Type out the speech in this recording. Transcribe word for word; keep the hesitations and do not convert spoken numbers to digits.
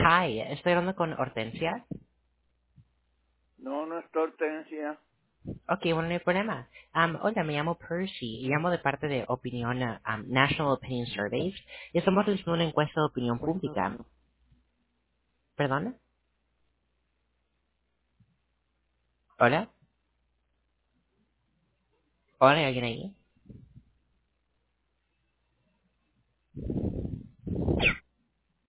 Hi, estoy hablando con Hortensia. No, no es Hortensia. Ok, bueno, no hay problema. Um, hola, me llamo Percy y llamo de parte de Opinión, um, National Opinion Surveys y estamos haciendo una encuesta de opinión pública. ¿Perdón? ¿Hola? ¿Hola, ¿hay alguien ahí?